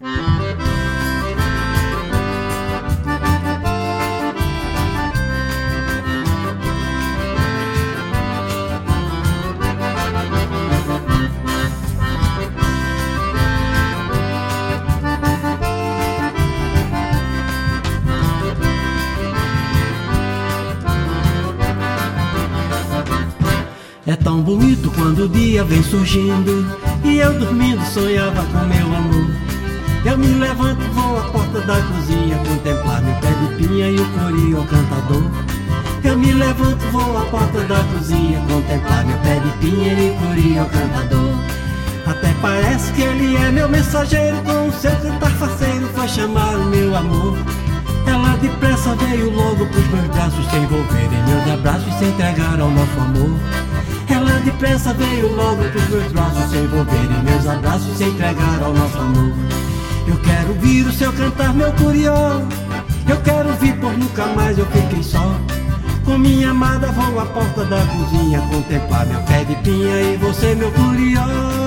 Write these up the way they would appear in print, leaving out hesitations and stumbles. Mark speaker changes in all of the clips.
Speaker 1: É tão bonito quando o dia vem surgindo e eu dormindo sonhava com meu amor. Eu me levanto, vou à porta da cozinha contemplar meu pé de pinha e o corió cantador. Eu me levanto, vou à porta da cozinha contemplar meu pé de pinha e o corió cantador. Até parece que ele é meu mensageiro, com o seu cantar faceiro foi chamar o meu amor. Ela depressa veio logo pros meus braços, se envolver em meus abraços e se entregar ao nosso amor. Ela depressa veio logo pros meus braços, se envolver em meus abraços e se entregar ao nosso amor. Eu quero ouvir o seu cantar, meu corió. Eu quero ouvir por nunca mais eu fiquei só. Com minha amada vou à porta da cozinha contemplar meu pé de pinha e você, meu corió.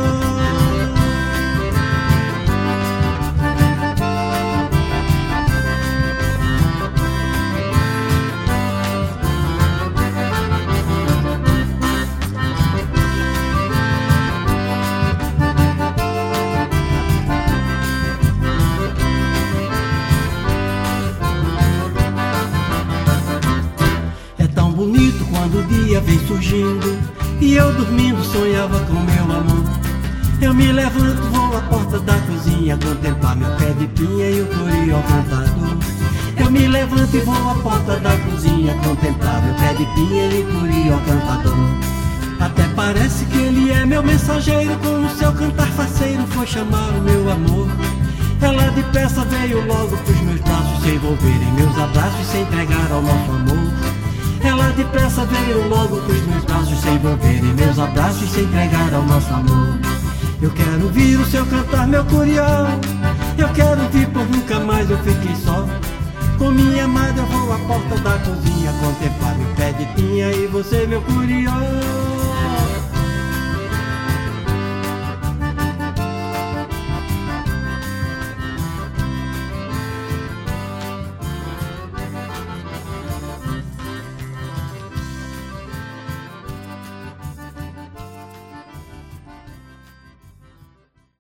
Speaker 1: Bonito quando o dia vem surgindo e eu dormindo sonhava com meu amor. Eu me levanto, vou à porta da cozinha contemplar meu pé de pinha e o corió cantador. Eu me levanto e vou à porta da cozinha contemplar meu pé de pinha e o corió cantador. Até parece que ele é meu mensageiro, com o seu cantar faceiro foi chamar o meu amor. Ela depressa veio logo pros meus braços, se envolver em meus abraços e se entregar ao nosso amor. Ela depressa veio logo pros meus braços, se envolver em meus abraços e se entregar ao nosso amor. Eu quero ouvir o seu cantar, meu corió. Eu quero ouvir por nunca mais eu fiquei só. Com minha amada eu vou à porta da cozinha contemplar meu pé de pinha e você, meu corió.